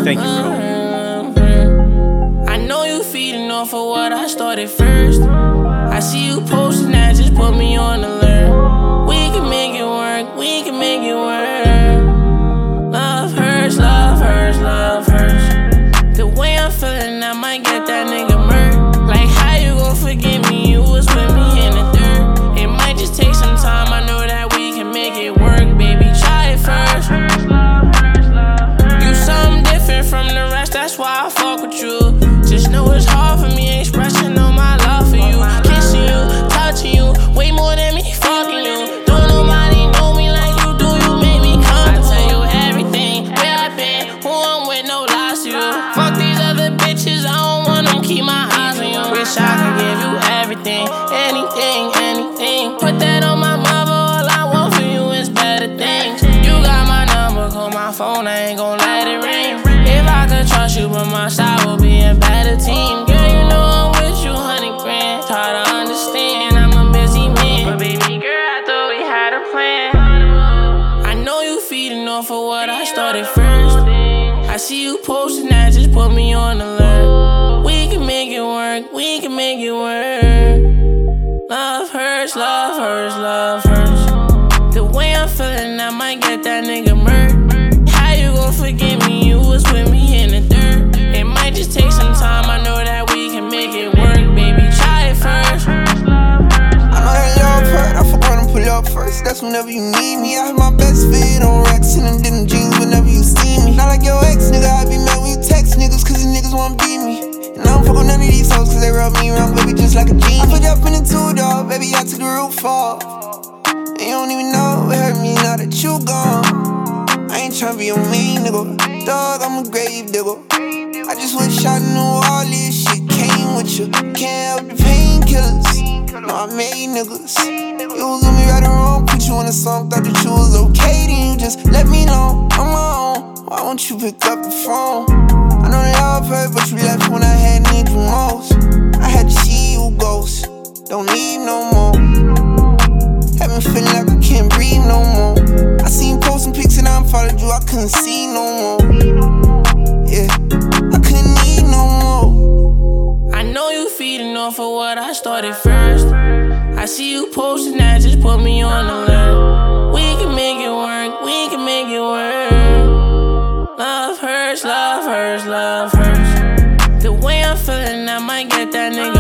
Thank you, bro. I know you feeding off of what I started first. I see you posting that, just put me on alert. We can make it work, we can make it work. Love hurts, love hurts, love hurts. The way I'm feeling, I might get that nigga murked. Like how you gon' forgive me, you was with me in the dirt. It might just take some time, I know that we can make it work. Baby, try it first. You something different from the rest, that's why I fuck with you. Just know it's hard for me expressing all my love for you. Kissing you, touching you, way more than me fucking you. Don't nobody know me like you do, you make me comfortable. I tell you everything, where I been, who I'm with, no lies to you. Fuck these other bitches, I don't want them, keep my eyes on you. Wish I could give you everything, anything, anything. Put that on my mother, all I want for you is better things. You got my number, call my phone, I ain't gon' let it ring. If I could trust you, but my side will be a better team. Girl, you know I'm with you, 100 grand. Try to understand, I'm a busy man. But baby girl, I thought we had a plan. I know you feeding off of what I started first. I see you posting that, just put me on alert. We can make it work, we can make it work. Love hurts, love hurts, love hurts. The way I'm feeling, I might get that nigga murked. How you gon' forgive me, you was with me in the dirt. It might just take some time, I know that we can make it work. Baby, try it first. I know that love hurt, I forgot to pull up first. That's whenever you need me. I have my best fit on Rex and them denim jeans whenever you see me. Not like your ex, nigga, I be mad when you text niggas, cause these niggas wanna beat me. And I don't fuck with none of these hoes, cause they rub me wrong, baby, just like a genie. I put up in the two-door, baby, I took the roof off. And you don't even know it hurt me now that you gone. I ain't tryna be a mean nigga, dog, I'm a grave digger. I just wish I knew all this shit came with you. Can't help the painkillers, no, I made niggas. You was with me right or wrong, put you on a song, thought that you was okay, then you just let me know I'm on. Why won't you pick up the phone? I know that love hurt, but you left when I had need you most. I had to see you ghost, don't need no more. Had me feeling like I can't breathe no more. I seen posting pics and I followed you, I couldn't see no more. Yeah, I couldn't need no more. I know you feeding off of what I started first. I see you posting that, just put me on alert. We can make it work, we can make it work. Love hurts, love hurts, love hurts. The way I'm feeling, I might get that nigga